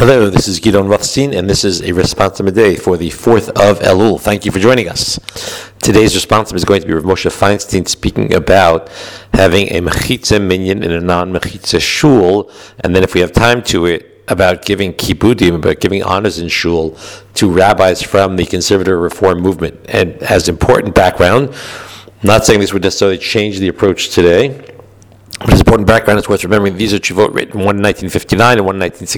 Hello, this is Gidon Rothstein, and this is a Responsive Day for the 4th of Elul. Thank you for joining us. Today's Responsive is going to be Rav Moshe Feinstein speaking about having a Mechitza minyan in a non-Mechitza shul, and then if we have time to it, about giving kibudim, about giving honors in shul to rabbis from the conservative reform movement. And as important background, I'm not saying this would necessarily change the approach today, but as important background, it's worth remembering these are tshuvot written, one in 1959 and one in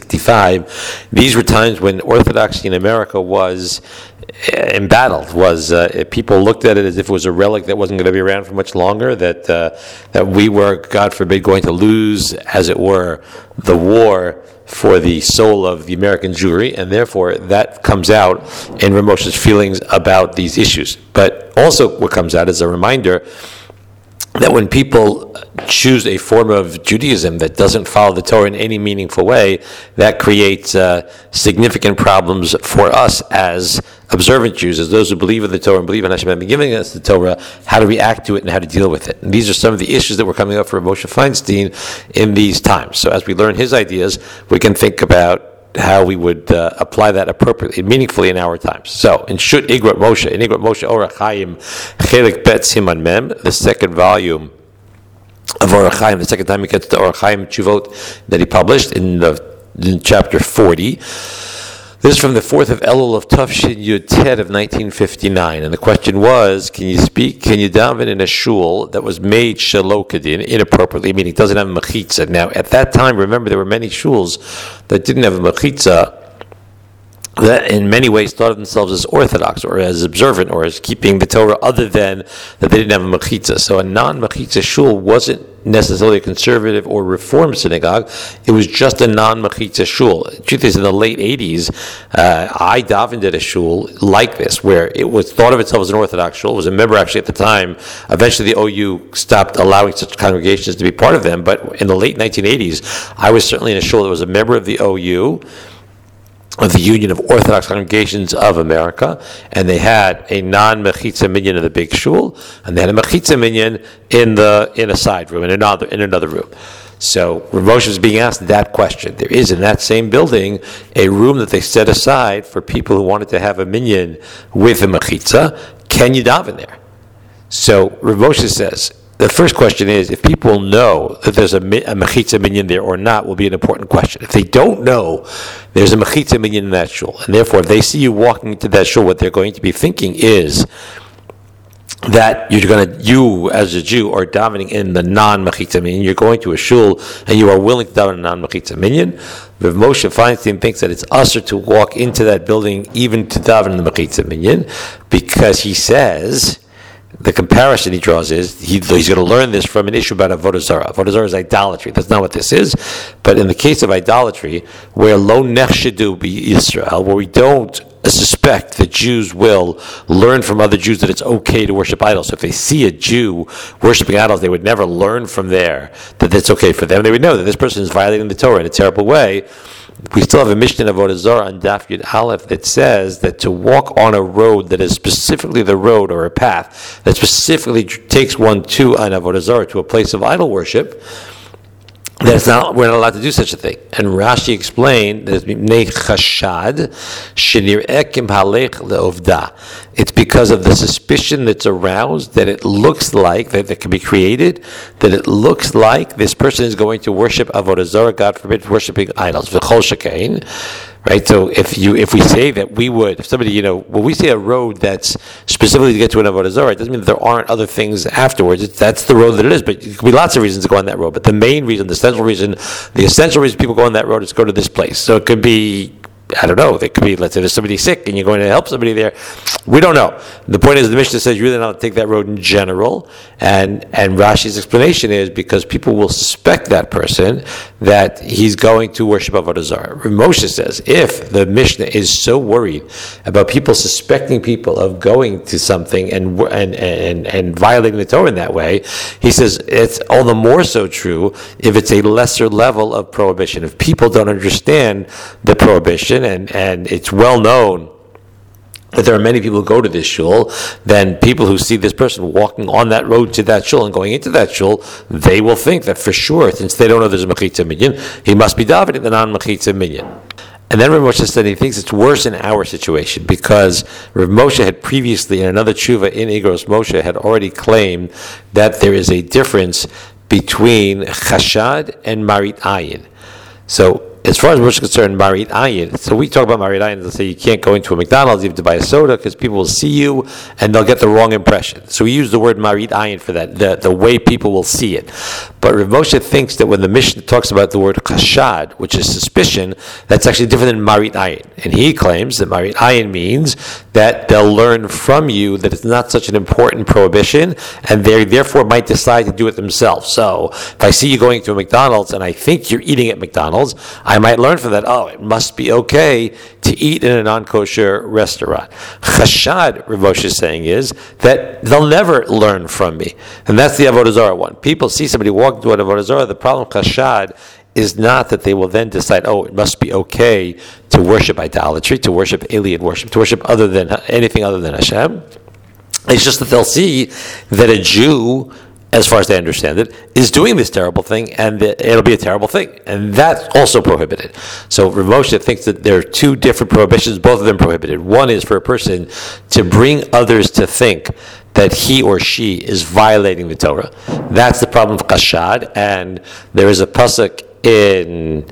1965. These were times when Orthodoxy in America was embattled. People looked at it as if it was a relic that wasn't going to be around for much longer, that we were, God forbid, going to lose, as it were, the war for the soul of the American Jewry, and therefore that comes out in Rav Moshe's feelings about these issues. But also what comes out is a reminder that when people choose a form of Judaism that doesn't follow the Torah in any meaningful way, that creates significant problems for us as observant Jews, as those who believe in the Torah and believe in Hashem and been giving us the Torah, how to react to it and how to deal with it. And these are some of the issues that were coming up for Moshe Feinstein in these times. So as we learn his ideas, we can think about how we would apply that appropriately, meaningfully in our times. So, in Igrat Moshe Orach Chaim, Chelik Bet Siman Mem, the second volume of Orach Chaim, the second time he gets to Orach Chaim Tshuvot that he published in chapter 40. This is from the 4th of Elul of Tafshin Yud Tet of 1959, and the question was, can you daven in a shul that was made shelo kedin, inappropriately, meaning it doesn't have a mechitza? Now, at that time, remember, there were many shuls that didn't have a mechitza, that in many ways thought of themselves as Orthodox or as observant or as keeping the Torah, other than that they didn't have a mechitza. So a non-mechitza shul wasn't necessarily a conservative or reform synagogue. It was just a non-mechitza shul. The truth is, in the late 80s, I davened at a shul like this, where it was thought of itself as an Orthodox shul. It was a member actually at the time. Eventually the OU stopped allowing such congregations to be part of them, but in the late 1980s, I was certainly in a shul that was a member of the OU, of the Union of Orthodox Congregations of America, and they had a non-mechitza minyan in the big shul, and they had a mechitza minyan in a side room, in another room. So Rav Moshe was being asked that question. There is in that same building a room that they set aside for people who wanted to have a minyan with a mechitza. Can you daven there? So Rav Moshe says, the first question is, if people know that there's a mechitza minyan there or not, will be an important question. If they don't know there's a mechitza minyan in that shul, and therefore if they see you walking into that shul, what they're going to be thinking is that you as a Jew are davening in the non-mechitza minyan. You're going to a shul and you are willing to daven in a non-mechitza minyan. Rav Moshe Feinstein thinks that it's usher to walk into that building even to daven in the mechitza minyan, because he says, the comparison he draws is, he's going to learn this from an issue about Avodah Zarah. Avodah Zarah is idolatry. That's not what this is. But in the case of idolatry, where lo nechshedu b'Yisrael, where we don't suspect that Jews will learn from other Jews that it's okay to worship idols. So if they see a Jew worshiping idols, they would never learn from there that it's okay for them. They would know that this person is violating the Torah in a terrible way. We still have a Mishnah of Avodah Zarah on Daf Yud Aleph that says that to walk on a road that is specifically the road or a path that specifically takes one to an Avodah Zarah, to a place of idol worship, we're not allowed to do such a thing. And Rashi explained that it's because of the suspicion that's aroused, that it looks like, that can be created, that it looks like this person is going to worship Avodah Zarah, God forbid, worshiping idols. Right, so if we say that we would, if somebody, when we say a road that's specifically to get to an Avodah Zarah, it doesn't mean that there aren't other things afterwards. That's the road that it is, but there could be lots of reasons to go on that road. But the main reason, the essential reason people go on that road is to go to this place. So it could be, I don't know, it could be, let's say there's somebody sick and you're going to help somebody there. We don't know. The point is, the Mishnah says you're really not to take that road in general, and Rashi's explanation is because people will suspect that person that he's going to worship Avodah Zarah. Moshe says, if the Mishnah is so worried about people suspecting people of going to something and violating the Torah in that way, he says it's all the more so true if it's a lesser level of prohibition. If people don't understand the prohibition, and it's well known that there are many people who go to this shul, then people who see this person walking on that road to that shul and going into that shul, they will think that for sure, since they don't know there's a mechitza minyan, he must be davening the non-mechitza minyan. And then Rav Moshe said he thinks it's worse in our situation because Rav Moshe had previously, in another tshuva in Igros Moshe, had already claimed that there is a difference between chashad and marit ayin. So, as far as we're concerned, marit ayin. So we talk about marit ayin. Let's say you can't go into a McDonald's, you have to buy a soda because people will see you and they'll get the wrong impression. So we use the word marit ayin for that, the way people will see it. But Rav Moshe thinks that when the Mishnah talks about the word chashad, which is suspicion, that's actually different than marit ayin. And he claims that marit ayin means that they'll learn from you that it's not such an important prohibition, and they therefore might decide to do it themselves. So if I see you going to a McDonald's and I think you're eating at McDonald's, I might learn from that, it must be okay to eat in a non-kosher restaurant. Chashad, Rav Moshe is saying, is that they'll never learn from me. And that's the Avodah Zarah one. People see somebody walk into an Avodah Zarah, the problem with chashad is not that they will then decide, it must be okay to worship idolatry, to worship alien worship, to worship anything other than Hashem. It's just that they'll see that a Jew, as far as they understand it, is doing this terrible thing, and it'll be a terrible thing. And that's also prohibited. So Rav Moshe thinks that there are two different prohibitions, both of them prohibited. One is for a person to bring others to think that he or she is violating the Torah. That's the problem of chashad, and there is a pasuk in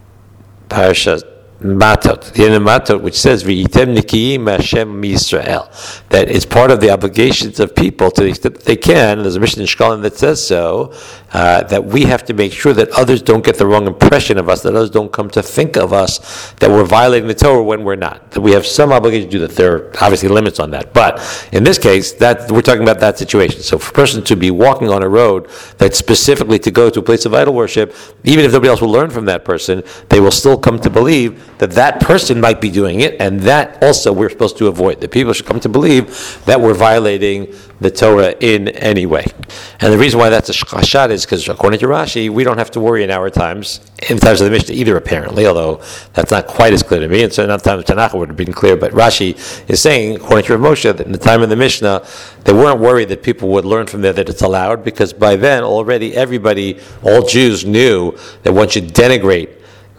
Parashat Matot, the end of Matot, which says "V'yitem nikiyim Hashem miYisrael," that it's part of the obligations of people to the extent that they can. There's a mission in Shkolim that says so, that we have to make sure that others don't get the wrong impression of us, that others don't come to think of us that we're violating the Torah when we're not. That we have some obligation to do that. There are obviously limits on that, but in this case, that we're talking about that situation. So for a person to be walking on a road that's specifically to go to a place of idol worship, even if nobody else will learn from that person, they will still come to believe that person might be doing it, and that also we're supposed to avoid. That people should come to believe that we're violating the Torah in any way. And the reason why that's a chashad is because, according to Rashi, we don't have to worry in our times, in the times of the Mishnah either, apparently, although that's not quite as clear to me, and so in the time of Tanakh it would have been clear, but Rashi is saying, according to Rav Moshe, that in the time of the Mishnah, they weren't worried that people would learn from there that it's allowed, because by then, already all Jews knew that one should denigrate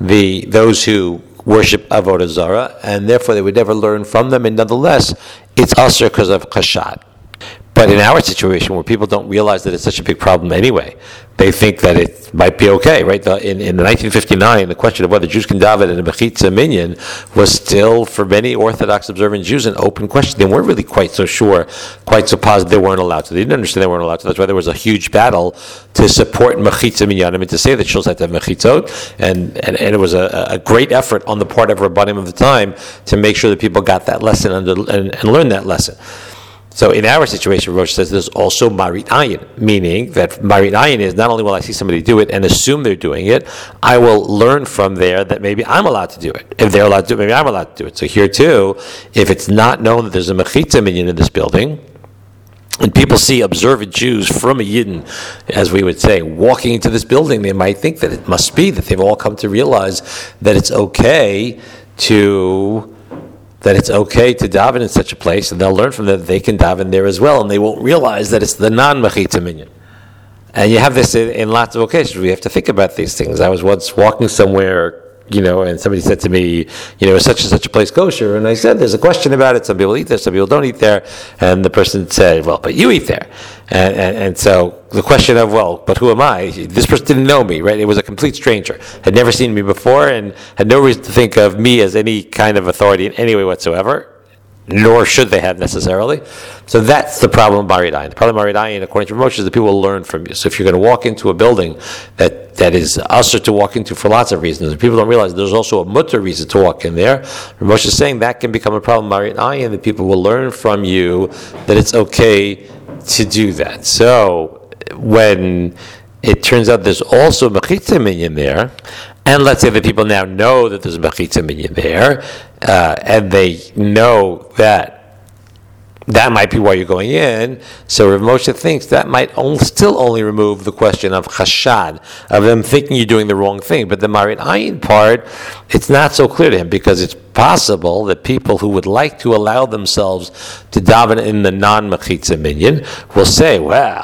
those who worship Avodah Zarah, and therefore they would never learn from them, and nonetheless, it's usher because of chashad. But in our situation, where people don't realize that it's such a big problem anyway, they think that it might be okay, right? In 1959, the question of whether Jews can daven in a mechitza minyan was still, for many Orthodox observant Jews, an open question. They weren't really quite so sure, quite so positive they weren't allowed to. They didn't understand they weren't allowed to. That's why there was a huge battle to support mechitza minyanim and to say that shul had to have mechitzot, and it was a great effort on the part of Rabbanim of the time to make sure that people got that lesson and learned that lesson. So in our situation, Rosh says there's also marit ayin, meaning that marit ayin is not only will I see somebody do it and assume they're doing it, I will learn from there that maybe I'm allowed to do it. If they're allowed to do it, maybe I'm allowed to do it. So here too, if it's not known that there's a mechitza minyan in this building, and people see observant Jews from a Yidden, as we would say, walking into this building, they might think that it must be that they've all come to realize that it's okay to daven in such a place, and they'll learn from that they can daven there as well, and they won't realize that it's the non-mechitza minyan. And you have this in lots of occasions. We have to think about these things. I was once walking somewhere, and somebody said to me, is such and such a place kosher? And I said, there's a question about it. Some people eat there, some people don't eat there. And the person said, well, but you eat there. And so the question of, but who am I? This person didn't know me, right? It was a complete stranger, had never seen me before, and had no reason to think of me as any kind of authority in any way whatsoever, nor should they have necessarily. So that's the problem of marit ayin. The problem of marit ayin, according to Rav Moshe, is that people will learn from you. So if you're going to walk into a building that is usher to walk into for lots of reasons, and people don't realize there's also a mutter reason to walk in there, Rav Moshe is saying that can become a problem of marit ayin, that people will learn from you that it's okay to do that. So when it turns out there's also mechitza minyan there, and let's say that people now know that there's a mechitza minyan there, and they know that might be why you're going in. So Rav Moshe thinks that might still only remove the question of chashad, of them thinking you're doing the wrong thing. But the marit ayin part, it's not so clear to him, because it's possible that people who would like to allow themselves to daven in the non-mechitza minyan will say,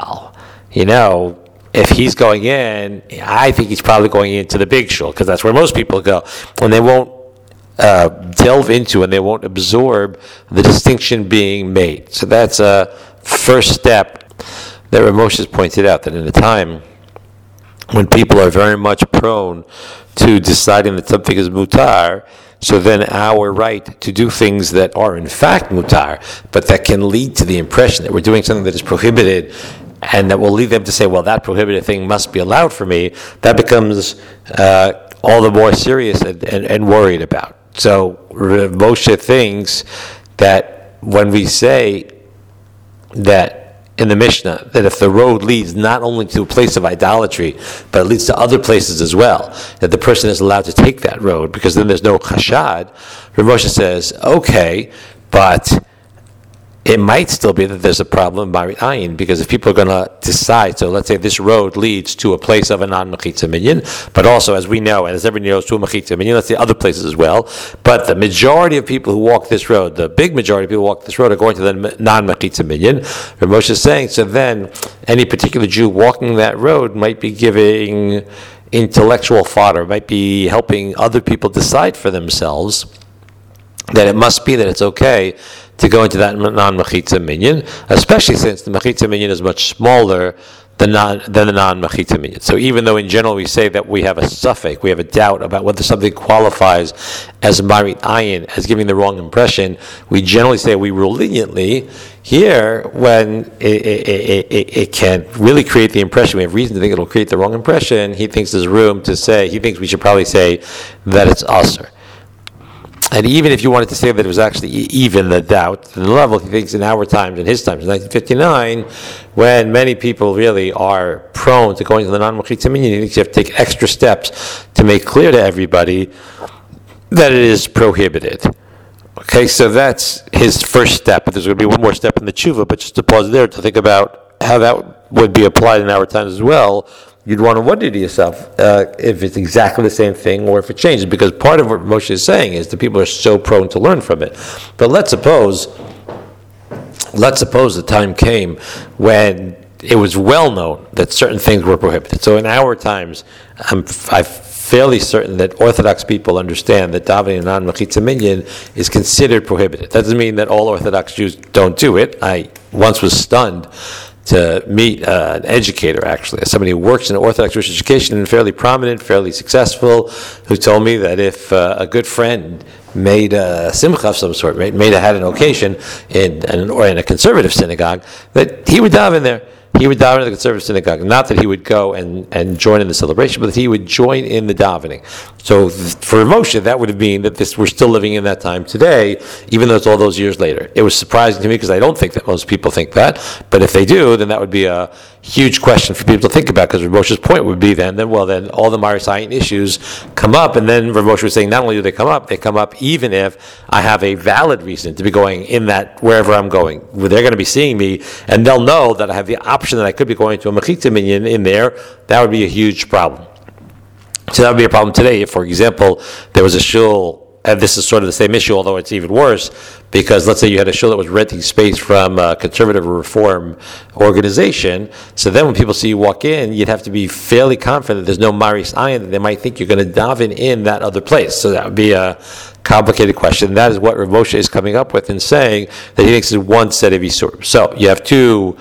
if he's going in, I think he's probably going into the big shul, because that's where most people go. And they won't delve into and they won't absorb the distinction being made. So that's a first step that Rav Moshe has pointed out, that in a time when people are very much prone to deciding that something is mutar, so then our right to do things that are in fact mutar, but that can lead to the impression that we're doing something that is prohibited, and that will lead them to say, well, that prohibited thing must be allowed for me, that becomes all the more serious and worried about. So Rav Moshe thinks that when we say that in the Mishnah, that if the road leads not only to a place of idolatry, but it leads to other places as well, that the person is allowed to take that road, because then there's no chashad. Rav Moshe says, okay, but it might still be that there's a problem by ayin, because if people are going to decide, so let's say this road leads to a place of a non-mechitza minyan, but also, as we know, and as everybody knows, to a mechitza minyan, let's say other places as well, but the majority of people who walk this road, the big majority of people who walk this road are going to the non-mechitza minyan. Rav Moshe is saying, so then any particular Jew walking that road might be giving intellectual fodder, might be helping other people decide for themselves that it must be that it's okay to go into that non-mechitza minyan, especially since the mechitza minyan is much smaller than the non-mechitza minyan. So even though in general we say that we have a suffix, we have a doubt about whether something qualifies as marit ayin, as giving the wrong impression, we generally say we rule leniently. Here, when it can really create the impression, we have reason to think it'll create the wrong impression, he thinks there's room to say, he thinks we should probably say that it's usher. And even if you wanted to say that it was actually even the doubt, the level, he thinks in our times, in his times, in 1959, when many people really are prone to going to the non-mechitza minyan, he thinks you have to take extra steps to make clear to everybody that it is prohibited. Okay, so that's his first step. There's going to be one more step in the tshuva, but just to pause there to think about how that would be applied in our times as well. You'd want to wonder to yourself if it's exactly the same thing or if it changes, because part of what Moshe is saying is that people are so prone to learn from it. But let's suppose the time came when it was well known that certain things were prohibited. So in our times, I'm fairly certain that Orthodox people understand that davening non-mechitza minyan is considered prohibited. That doesn't mean that all Orthodox Jews don't do it. I once was stunned to meet an educator, actually, somebody who works in Orthodox Jewish education and fairly prominent, fairly successful, who told me that if a good friend made a simcha of some sort, right, had an occasion in a conservative synagogue, that he would daven there. He would daven in the conservative synagogue. Not that he would go and join in the celebration, but that he would join in the davening. So for Moshe, that would have been that we're still living in that time today, even though it's all those years later. It was surprising to me because I don't think that most people think that. But if they do, then that would be a huge question for people to think about, because Rav Moshe's point would be then all the Maris Ayin issues come up, and then Rav Moshe was saying not only do they come up even if I have a valid reason to be going in that wherever I'm going. They're going to be seeing me, and they'll know that I have the option that I could be going to a mechitza minyan in there. That would be a huge problem. So that would be a problem today if, for example, there was a shul, and this is sort of the same issue, although it's even worse, because let's say you had a shul that was renting space from a conservative or reform organization, so then when people see you walk in, you'd have to be fairly confident there's no Maris Ayin, that they might think you're going to daven in that other place. So that would be a complicated question. That is what Rav Moshe is coming up with and saying that he thinks is one set of Yisurim. So you have two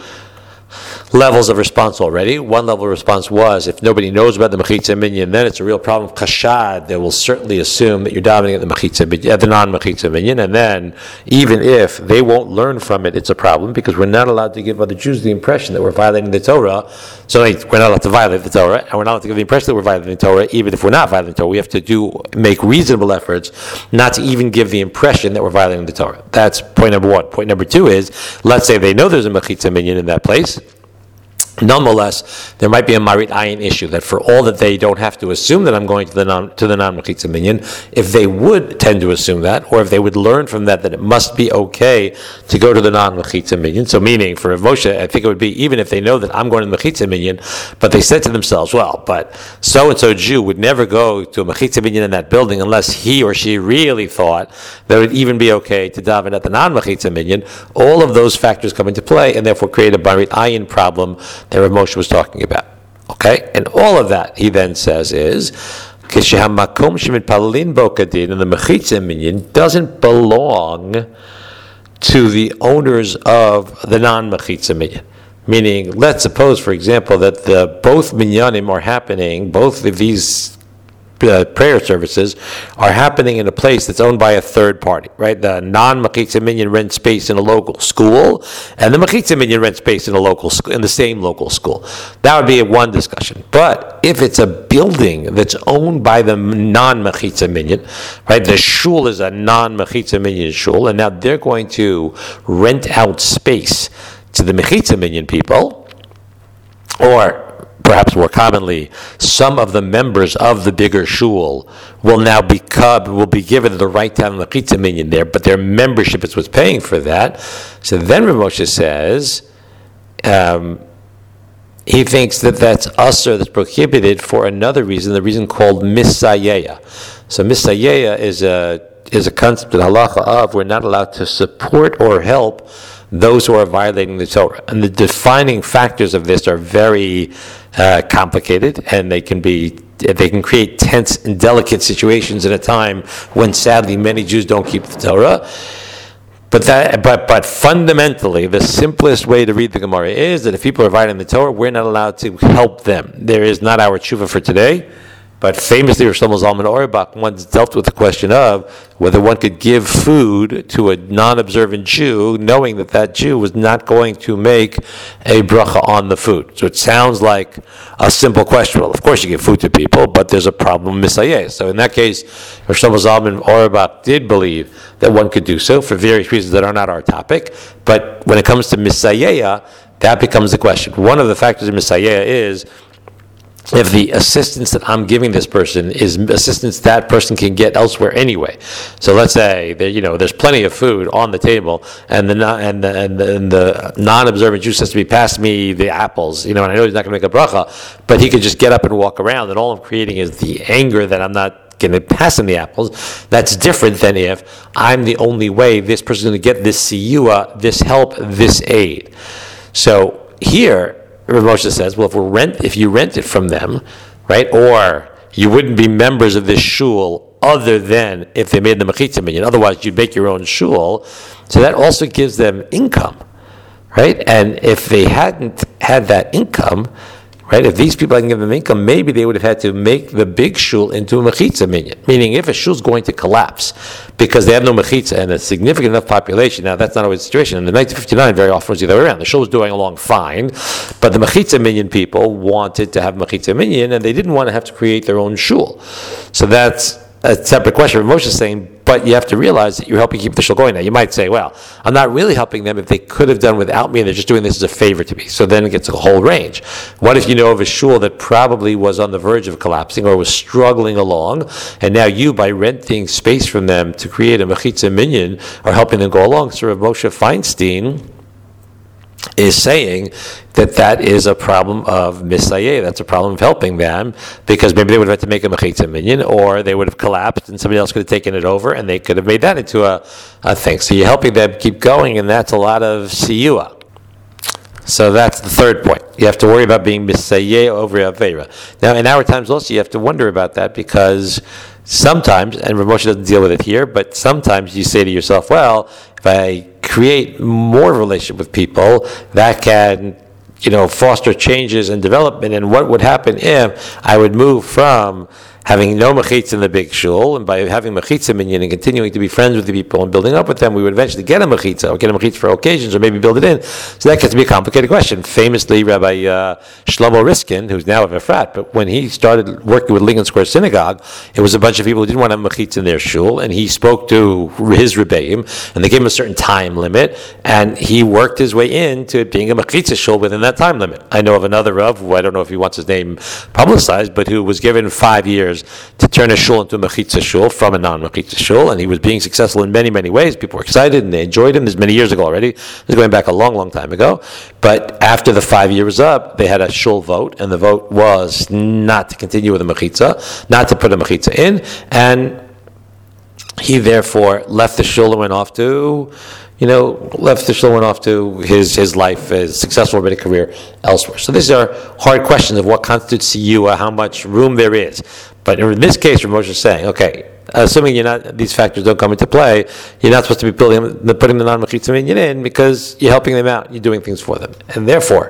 levels of response already. One level of response was, if nobody knows about the mechitza minyan, then it's a real problem. Chashad, they will certainly assume that you're davening at the mechitza minyan, at the non-mechitza minyan, and then even if they won't learn from it, it's a problem, because we're not allowed to give other Jews the impression that we're violating the Torah. So we're not allowed to violate the Torah, and we're not allowed to give the impression that we're violating the Torah, even if we're not violating the Torah. We have to make reasonable efforts not to even give the impression that we're violating the Torah. That's point number one. Point number two is, let's say they know there's a mechitza minyan in that place. Nonetheless, there might be a Marit Ayin issue, that for all that they don't have to assume that I'm going to the non-mechitza minyan, if they would tend to assume that, or if they would learn from that it must be okay to go to the non-mechitza minyan. So meaning, for Moshe, I think it would be, even if they know that I'm going to the mechitza minyan, but they said to themselves, well, but so-and-so Jew would never go to a mechitza minyan in that building unless he or she really thought that it would even be okay to daven at the non-mechitza minyan. All of those factors come into play, and therefore create a Marit Ayin problem that Rav Moshe was talking about. Okay? And all of that, he then says, is Kishehamakom shemitpalelin bo kadin, and the mechitza minyan doesn't belong to the owners of the non-mechitza minyan. Meaning, let's suppose, for example, that both minyanim are happening, both of these prayer services are happening in a place that's owned by a third party, right? The non-mechitza minyan rents space in a local school, and the mechitza minyan rents space in a local school, in the same local school. That would be one discussion. But if it's a building that's owned by the non-mechitza minyan, right? The shul is a non-mechitza minyan shul, and now they're going to rent out space to the mechitza minyan people, or perhaps more commonly, some of the members of the bigger shul will be given the right to have a mechitza minyan there, but their membership is what's paying for that. So then Rav Moshe says he thinks that that's usher, that's prohibited for another reason, the reason called misayeya. So misayeya is a concept in halacha of we're not allowed to support or help those who are violating the Torah. And the defining factors of this are very complicated, and they can create tense and delicate situations in a time when sadly many Jews don't keep the Torah. But fundamentally, the simplest way to read the Gemara is that if people are violating the Torah, we're not allowed to help them. There is not our tshuva for today. But famously, Rav Shlomo Zalman Auerbach once dealt with the question of whether one could give food to a non-observant Jew, knowing that Jew was not going to make a bracha on the food. So it sounds like a simple question. Well, of course you give food to people, but there's a problem with misayeh. So in that case, Rav Shlomo Zalman Auerbach did believe that one could do so for various reasons that are not our topic. But when it comes to misayeh, that becomes the question. One of the factors in misayeh is if the assistance that I'm giving this person is assistance that person can get elsewhere anyway. So let's say that, there's plenty of food on the table, and the non-observant Jew says to me, "Pass me the apples." And I know he's not going to make a bracha, but he could just get up and walk around, and all I'm creating is the anger that I'm not going to pass him the apples. That's different than if I'm the only way this person's going to get this siyua, this help, this aid. So here, Rav Moshe says, well, if you rent it from them, right, or you wouldn't be members of this shul other than if they made the mechitza minyan. Otherwise, you'd make your own shul. So that also gives them income, right? And if they hadn't had that income, right, if these people hadn't given them income, maybe they would have had to make the big shul into a mechitza minyan. Meaning, if a shul's going to collapse because they have no mechitza and a significant enough population, now that's not always the situation. In the 1959, very often was the other way around. The shul was doing along fine, but the mechitza minyan people wanted to have mechitza minyan, and they didn't want to have to create their own shul. So that's a separate question. Moshe is saying, but you have to realize that you're helping keep the shul going. Now, you might say, well, I'm not really helping them if they could have done without me, and they're just doing this as a favor to me. So then it gets a whole range. What if you know of a shul that probably was on the verge of collapsing or was struggling along, and now you, by renting space from them to create a mechitza minyan, are helping them go along? So Rav Moshe Feinstein is saying that is a problem of misayeh. That's a problem of helping them, because maybe they would have had to make a mechitza minyan, or they would have collapsed and somebody else could have taken it over, and they could have made that into a thing. So you're helping them keep going, and that's a lot of siyua. So that's the third point. You have to worry about being misayeh over avera. Now, in our times also, you have to wonder about that, because sometimes, and Rav Moshe doesn't deal with it here, but sometimes you say to yourself, well, if I create more relationship with people, that can foster changes and development. And what would happen if I would move from having no mechitza in the big shul, and by having mechitza minyan and continuing to be friends with the people and building up with them, we would eventually get a mechitza, or get a mechitza for occasions, or maybe build it in. So that gets to be a complicated question. Famously, Rabbi Shlomo Riskin, who's now of Efrat, but when he started working with Lincoln Square Synagogue, it was a bunch of people who didn't want to have mechitza in their shul, and he spoke to his rebbeim, and they gave him a certain time limit, and he worked his way into being a mechitza shul within that time limit. I know of another Rav, who I don't know if he wants his name publicized, but who was given 5 years to turn a shul into a mechitza shul from a non-mechitza shul, and he was being successful in many, many ways. People were excited and they enjoyed him. This is many years ago already. This is going back a long, long time ago. But after the 5 years was up, they had a shul vote, and the vote was not to continue with a mechitza, not to put a mechitza in, and he therefore left the shul and went off to his life, his successful rabbinic career elsewhere. So these are hard questions of what constitutes siyua, how much room there is. But in this case, Rav Moshe is saying, okay, assuming these factors don't come into play, you're not supposed to be putting the non-mechitza minyan in because you're helping them out, you're doing things for them. And therefore,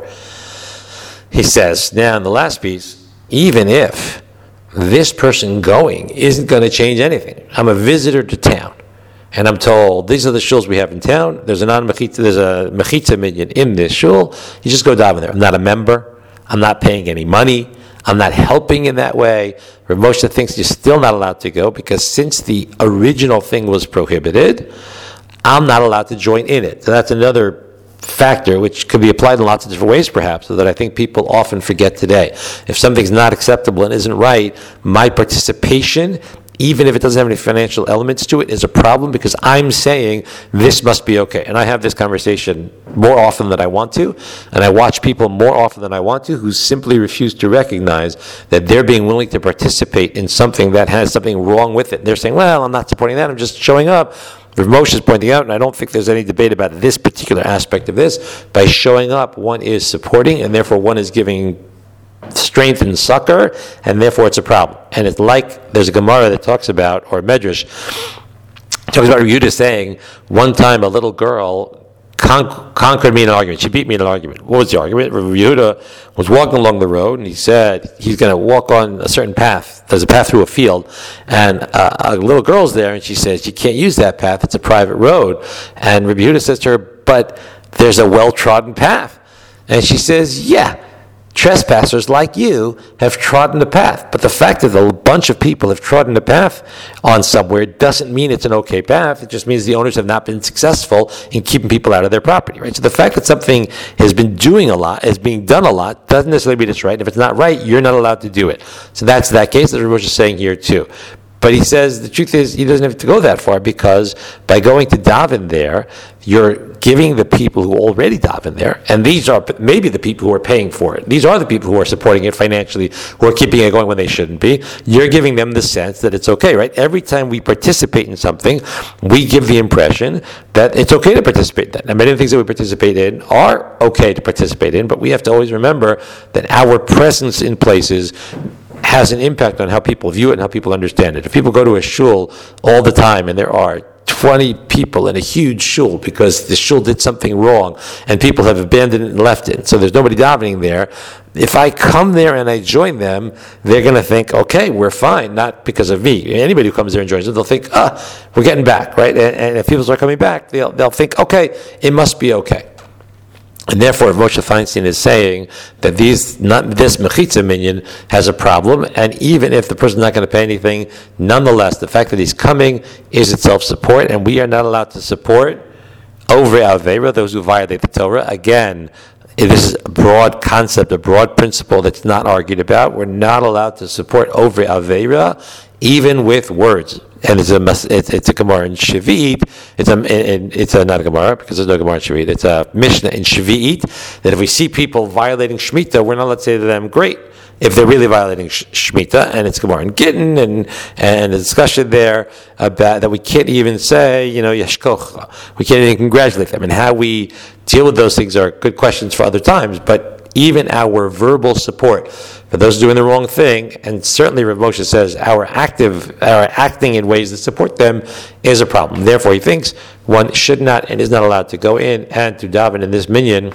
he says, now in the last piece, even if this person going isn't going to change anything, I'm a visitor to town, and I'm told, these are the shuls we have in town, there's a mechitza minyan in this shul, you just go daven there. I'm not a member, I'm not paying any money, I'm not helping in that way. Rav Moshe thinks you're still not allowed to go because since the original thing was prohibited, I'm not allowed to join in it. So that's another factor which could be applied in lots of different ways perhaps, so that I think people often forget today. If something's not acceptable and isn't right, my participation, even if it doesn't have any financial elements to it, is a problem because I'm saying this must be okay. And I have this conversation more often than I want to, and I watch people more often than I want to who simply refuse to recognize that they're being willing to participate in something that has something wrong with it. And they're saying, well, I'm not supporting that, I'm just showing up. Rav Moshe is pointing out, and I don't think there's any debate about this particular aspect of this, by showing up, one is supporting, and therefore one is giving strength and succor, and therefore it's a problem. And it's like there's a Gemara that talks about, or a Medrash, talks about Rav Yehuda saying, one time a little girl conquered me in an argument. She beat me in an argument. What was the argument? Rav Yehuda was walking along the road, and he said he's going to walk on a certain path. There's a path through a field, and a little girl's there, and she says, you can't use that path, it's a private road. And Rav Yehuda says to her, but there's a well-trodden path. And she says, yeah, trespassers like you have trodden the path. But the fact that a bunch of people have trodden the path on somewhere doesn't mean it's an okay path. It just means the owners have not been successful in keeping people out of their property, right? So the fact that something has been doing a lot, is being done a lot, doesn't necessarily mean it's right. And if it's not right, you're not allowed to do it. So that's that case that Rav Moshe is saying here too. But he says the truth is he doesn't have to go that far, because by going to daven there, you're giving the people who already daven there, and these are maybe the people who are paying for it. These are the people who are supporting it financially, who are keeping it going when they shouldn't be. You're giving them the sense that it's okay, right? Every time we participate in something, we give the impression that it's okay to participate in that. And many of the things that we participate in are okay to participate in, but we have to always remember that our presence in places has an impact on how people view it and how people understand it. If people go to a shul all the time and there are 20 people in a huge shul because the shul did something wrong and people have abandoned it and left it, so there's nobody davening there, if I come there and I join them, they're going to think, okay, we're fine, not because of me. Anybody who comes there and joins them, they'll think, we're getting back, right? And if people start coming back, they'll think, okay, it must be okay. And therefore, Moshe Feinstein is saying that this mechitza minyan has a problem, and even if the person's not going to pay anything, nonetheless, the fact that he's coming is itself support, and we are not allowed to support over Avera, those who violate the Torah. Again, this is a broad concept, a broad principle that's not argued about. We're not allowed to support over Avera, even with words. And it's a Gemara in Shavuot. It's not a Gemara because there's no Gemara in Shavuot. It's a Mishnah in Shavuot that if we see people violating Shemitah, we're not allowed to say to them, great, if they're really violating Shemitah. And it's Gemara in Gittin, and the discussion there about that we can't even say, Yeshkoch. We can't even congratulate them. And how we deal with those things are good questions for other times, but even our verbal support for those doing the wrong thing, and certainly Rav Moshe says our acting in ways that support them is a problem. Therefore, he thinks one should not and is not allowed to go in and to daven in this minyan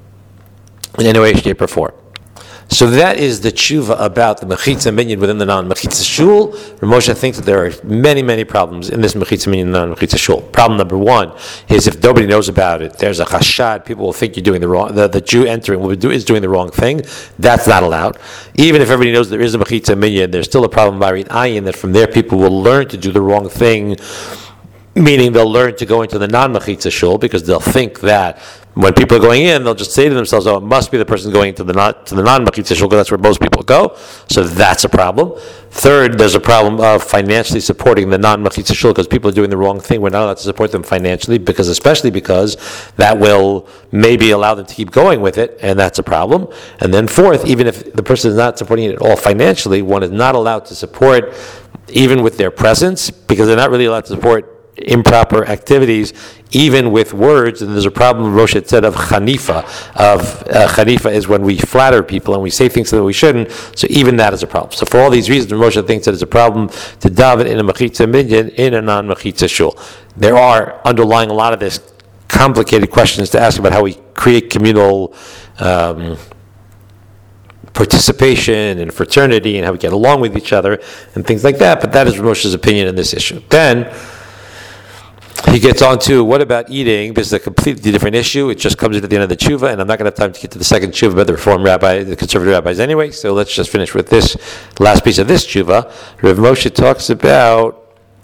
in any way, shape, or form. So that is the tshuva about the mechitza minyan within the non-mechitza shul. Rav Moshe thinks that there are many, many problems in this mechitza minyan non-mechitza shul. Problem number one is if nobody knows about it, there's a chashad, people will think you're doing the wrong, the Jew entering is doing the wrong thing. That's not allowed. Even if everybody knows there is a mechitza minyan, there's still a problem by Rit Ayin that from there people will learn to do the wrong thing, meaning they'll learn to go into the non-mechitza shul because they'll think that when people are going in, they'll just say to themselves, oh, it must be the person going to the non-mechitza shul because that's where most people go. So that's a problem. Third, there's a problem of financially supporting the non-mechitza shul because people are doing the wrong thing. We're not allowed to support them financially especially because that will maybe allow them to keep going with it, and that's a problem. And then fourth, even if the person is not supporting it at all financially, one is not allowed to support even with their presence because they're not really allowed to support improper activities, even with words. And there's a problem Rosh said of chanifa. Chanifa is when we flatter people and we say things that we shouldn't. So even that is a problem. So for all these reasons, Rosh thinks that it's a problem to daven in a mechitza minyan in a non-mechitza shul. There are underlying a lot of this complicated questions to ask about how we create communal participation and fraternity and how we get along with each other and things like that. But that is Moshe's opinion in this issue. Then he gets on to what about eating. This is a completely different issue. It just comes into the end of the tshuva, and I'm not going to have time to get to the second tshuva about the Reform rabbi, the conservative rabbis anyway. So let's just finish with this last piece of this tshuva. Rav Moshe talks about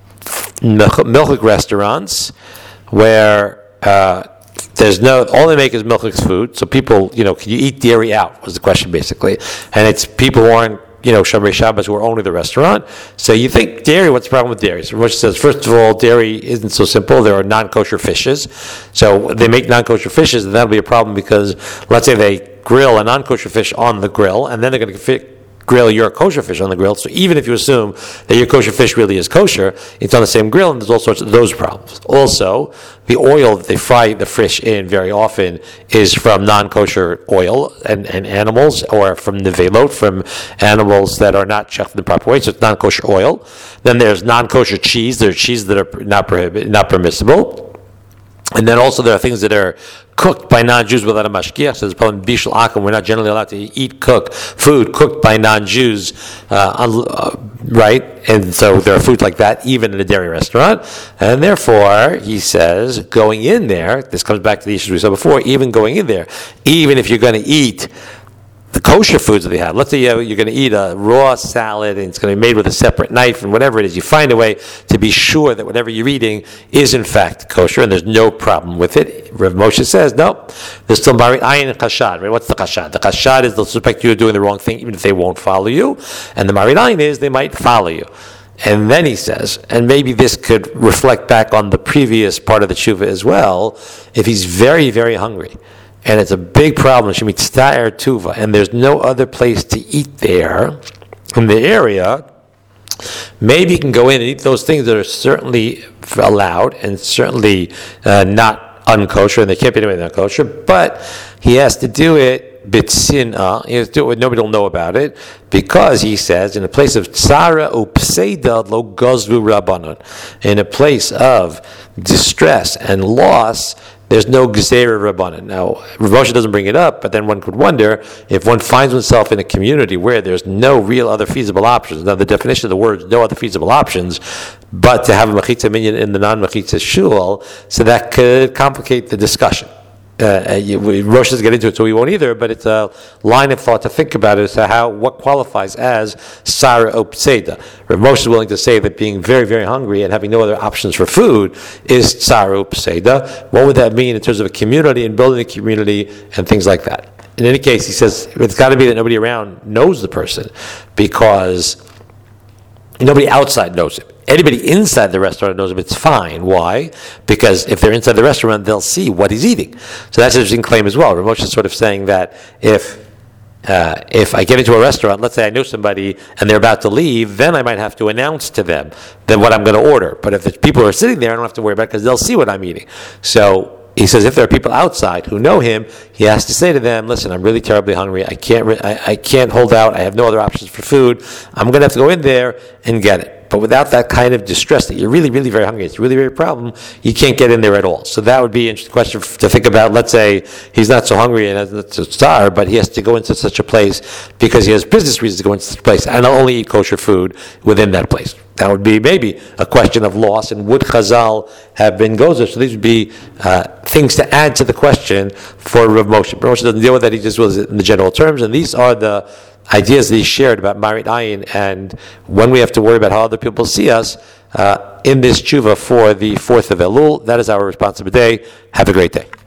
milchik restaurants where there's all they make is milchik's food. So people, can you eat dairy out? Was the question basically, and it's people who aren't, Shomerei Shabbos who are owning the restaurant. So you think dairy? What's the problem with dairy? So Moshe says, first of all, dairy isn't so simple. There are non-kosher fishes, so they make non-kosher fishes, and that'll be a problem because let's say they grill a non-kosher fish on the grill, and then they're going to grill your kosher fish on the grill. So even if you assume that your kosher fish really is kosher, it's on the same grill, and there's all sorts of those problems. Also, the oil that they fry the fish in very often is from non-kosher oil and animals, or from nevelot, from animals that are not checked in the proper way, so it's non-kosher oil. Then there's non-kosher cheese. There are cheeses that are not permissible. And then also there are things that are cooked by non-Jews without a mashgiach. So there's probably bishul akum. We're not generally allowed to eat food cooked by non-Jews, right? And so there are foods like that even in a dairy restaurant. And therefore, he says, going in there, this comes back to the issues we saw before, even going in there, even if you're going to eat the kosher foods that they have. Let's say you're going to eat a raw salad and it's going to be made with a separate knife and whatever it is. You find a way to be sure that whatever you're eating is in fact kosher and there's no problem with it. Rav Moshe says, no, there's still marit ayin and chashad. Right? What's the chashad? The chashad is they'll suspect you're doing the wrong thing even if they won't follow you. And the marit ayin is they might follow you. And then he says, and maybe this could reflect back on the previous part of the tshuva as well, if he's very, very hungry, and it's a big problem, Shemitz Tuva, and there's no other place to eat there in the area, maybe you can go in and eat those things that are certainly allowed and certainly not unkosher, and they can't be doing unkosher, but he has to do it b'tzinah. He has to do it when nobody will know about it, because he says, in a place of tzara upseida lo gazvu rabbanon, in a place of distress and loss, there's no Gezeira Rabbanan. Now, Rav Moshe doesn't bring it up, but then one could wonder if one finds oneself in a community where there's no real other feasible options. Now, the definition of the word is no other feasible options, but to have a mechitza minyan in the non-mechitza shul, so that could complicate the discussion. Rosh doesn't get into it, so we won't either, but it's a line of thought to think about it as to what qualifies as Sara Opseda. Rav Moshe is willing to say that being very, very hungry and having no other options for food is Sara Opseda. What would that mean in terms of a community and building a community and things like that? In any case, he says it's got to be that nobody around knows the person, because nobody outside knows him. Anybody inside the restaurant knows him, it's fine. Why? Because if they're inside the restaurant, they'll see what he's eating. So that's an interesting claim as well. Rav Moshe is sort of saying that if I get into a restaurant, let's say I know somebody and they're about to leave, then I might have to announce to them that what I'm going to order. But if the people are sitting there, I don't have to worry about it because they'll see what I'm eating. So he says if there are people outside who know him, he has to say to them, listen, I'm really terribly hungry. I can't hold out. I have no other options for food. I'm going to have to go in there and get it. But without that kind of distress that you're really, really very hungry, it's really, very problem, you can't get in there at all. So that would be an interesting question to think about. Let's say he's not so hungry and not so starved, but he has to go into such a place because he has business reasons to go into such a place, and only eat kosher food within that place. That would be maybe a question of loss, and would Chazal have been gozer? So these would be things to add to the question for Rav Moshe. Rav Moshe doesn't deal with that, he just was in the general terms, and these are the ideas that he shared about Marit Ayin, and when we have to worry about how other people see us in this tshuva for the 4th of Elul. That is our responsibility. Have a great day.